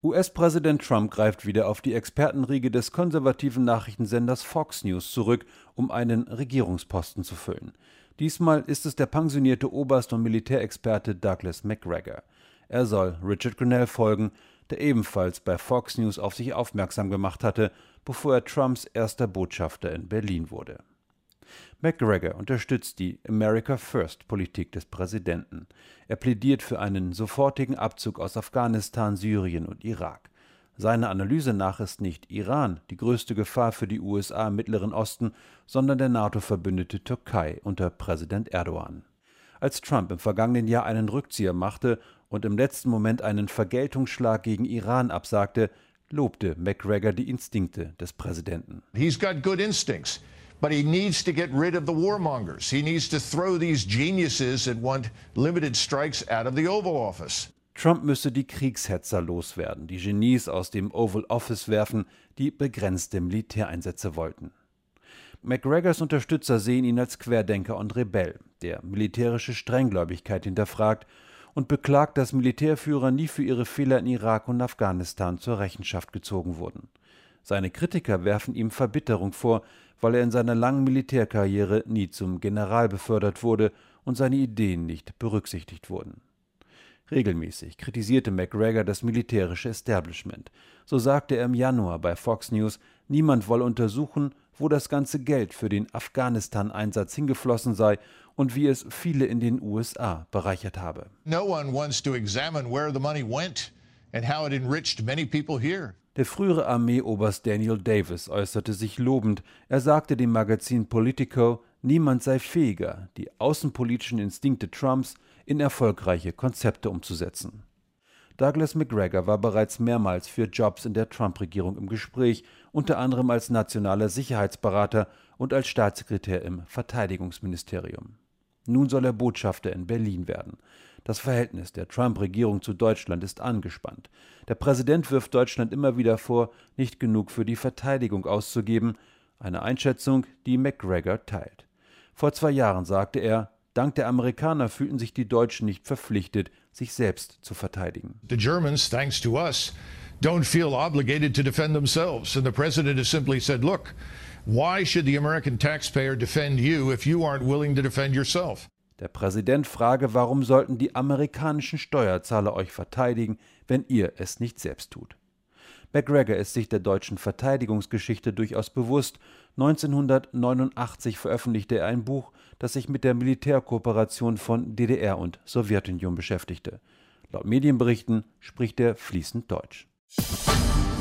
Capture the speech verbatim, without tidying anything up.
U S-Präsident Trump greift wieder auf die Expertenriege des konservativen Nachrichtensenders Fox News zurück, um einen Regierungsposten zu füllen. Diesmal ist es der pensionierte Oberst- und Militärexperte Douglas Macgregor. Er soll Richard Grenell folgen, der ebenfalls bei Fox News auf sich aufmerksam gemacht hatte, bevor er Trumps erster Botschafter in Berlin wurde. Macgregor unterstützt die America First-Politik des Präsidenten. Er plädiert für einen sofortigen Abzug aus Afghanistan, Syrien und Irak. Seiner Analyse nach ist nicht Iran die größte Gefahr für die U S A im Mittleren Osten, sondern der NATO-Verbündete Türkei unter Präsident Erdogan. Als Trump im vergangenen Jahr einen Rückzieher machte und im letzten Moment einen Vergeltungsschlag gegen Iran absagte, lobte Macgregor die Instinkte des Präsidenten. He's got good instincts. But he needs to get rid of the warmongers. He needs to throw these geniuses that want limited strikes out of the Oval Office. Trump müsse die Kriegshetzer loswerden, die Genies aus dem Oval Office werfen, die begrenzte Militäreinsätze wollten. Macgregors Unterstützer sehen ihn als Querdenker und Rebell, der militärische Strenggläubigkeit hinterfragt und beklagt, dass Militärführer nie für ihre Fehler in Irak und Afghanistan zur Rechenschaft gezogen wurden. Seine Kritiker werfen ihm Verbitterung vor, weil er in seiner langen Militärkarriere nie zum General befördert wurde und seine Ideen nicht berücksichtigt wurden. Regelmäßig kritisierte Macgregor das militärische Establishment. So sagte er im Januar bei Fox News, niemand wolle untersuchen, wo das ganze Geld für den Afghanistan-Einsatz hingeflossen sei und wie es viele in den U S A bereichert habe. No one wants to examine where the money went and how it enriched many people here. Der frühere Armeeoberst Daniel Davis äußerte sich lobend. Er sagte dem Magazin Politico, niemand sei fähiger, die außenpolitischen Instinkte Trumps in erfolgreiche Konzepte umzusetzen. Douglas Macgregor war bereits mehrmals für Jobs in der Trump-Regierung im Gespräch, unter anderem als nationaler Sicherheitsberater und als Staatssekretär im Verteidigungsministerium. Nun soll er Botschafter in Berlin werden. Das Verhältnis der Trump-Regierung zu Deutschland ist angespannt. Der Präsident wirft Deutschland immer wieder vor, nicht genug für die Verteidigung auszugeben, eine Einschätzung, die Macgregor teilt. Vor zwei Jahren sagte er, dank der Amerikaner fühlten sich die Deutschen nicht verpflichtet, sich selbst zu verteidigen. The Germans, thanks to us, don't feel obligated to defend themselves. And the president has simply said, look, why should the American taxpayer defend you if you aren't willing to defend yourself? Der Präsident frage, warum sollten die amerikanischen Steuerzahler euch verteidigen, wenn ihr es nicht selbst tut? Macgregor ist sich der deutschen Verteidigungsgeschichte durchaus bewusst. neunzehnhundertneunundachtzig veröffentlichte er ein Buch, das sich mit der Militärkooperation von D D R und Sowjetunion beschäftigte. Laut Medienberichten spricht er fließend Deutsch.